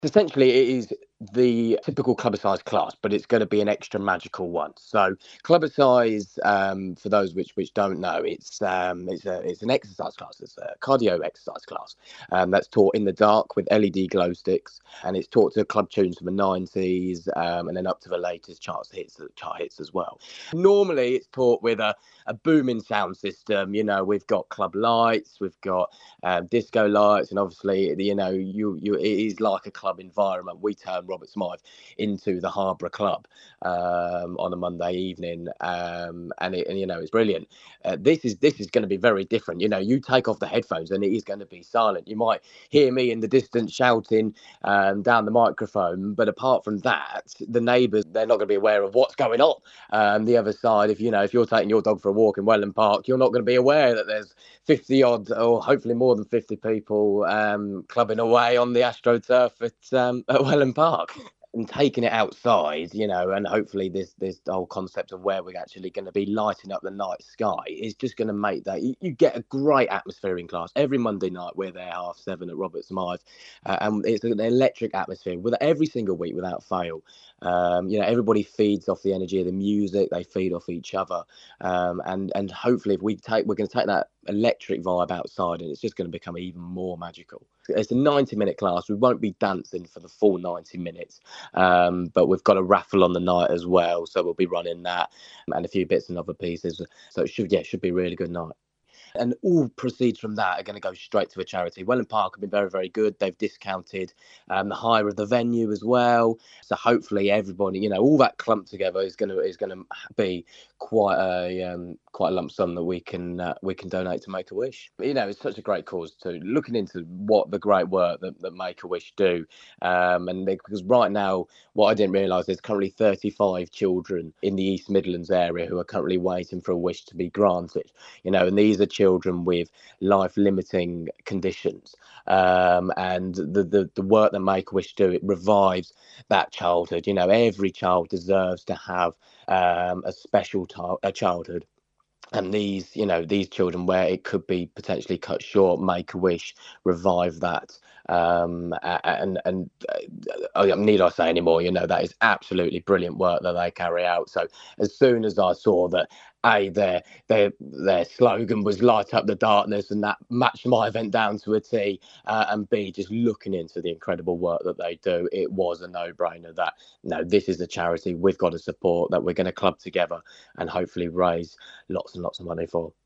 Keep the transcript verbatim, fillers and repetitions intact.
Essentially, it is the typical club-a-size class, but it's going to be an extra magical one. So, club-a-size, um, for those which which don't know, it's um, it's a it's an exercise class. It's a cardio exercise class um, that's taught in the dark with L E D glow sticks, and it's taught to club tunes from the nineties, um, and then up to the latest chart hits, chart hits as well. Normally, it's taught with a a booming sound system. You know, we've got club lights, we've got um, disco lights, and obviously, you know, you you it is like a club environment. We turn Robert Smythe into the Harborough Club um, on a Monday evening, um, and, it, and you know it's brilliant. Uh, this is this is going to be very different. You know, you take off the headphones and it is going to be silent. You might hear me in the distance shouting um, down the microphone, but apart from that, the neighbours, they're not going to be aware of what's going on. Um, the other side, if you know, if you're taking your dog for a walk in Welland Park, you're not going to be aware that there's fifty odd, or hopefully more than fifty people um, clubbing away on the AstroTurf at, um, at Welland Park. And taking it outside, you know, and hopefully this this whole concept of where we're actually going to be lighting up the night sky is just going to make that you, you get a great atmosphere in class. Every Monday night we're there half seven at Robert Smythe, uh, and it's an electric atmosphere with every single week without fail. Um, you know, everybody feeds off the energy of the music. They feed off each other, um, and and hopefully if we take, we're going to take that electric vibe outside, and it's just going to become even more magical. It's a ninety minute class. We won't be dancing for the full ninety minutes. Um, but we've got a raffle on the night as well, so we'll be running that and a few bits and other pieces. So it should, yeah, it should be a really good night. And all proceeds from that are going to go straight to a charity. Welland Park have been very, very good. They've discounted um, the hire of the venue as well. So hopefully everybody, you know, all that clumped together is going to is going to be quite a um, quite a lump sum that we can uh, we can donate to Make a Wish. You know, it's such a great cause too. Looking into what the great work that, that Make a Wish do, um, and they, because right now, what I didn't realise, there's currently thirty-five children in the East Midlands area who are currently waiting for a wish to be granted. You know, and these are children with life-limiting conditions, um, and the, the the work that Make-A-Wish do, it revives that childhood. You know, every child deserves to have um, a special t- a childhood. And these, you know, these children where it could be potentially cut short, Make a Wish, revive that. Um, and and uh, need I say any more? You know, that is absolutely brilliant work that they carry out. So as soon as I saw that, A, their their their slogan was "Light up the darkness," and that matched my event down to a T, uh, and B, just looking into the incredible work that they do, it was a no-brainer that no, this is a charity we've got to support, that we're going to club together and hopefully raise lots and lots of money for.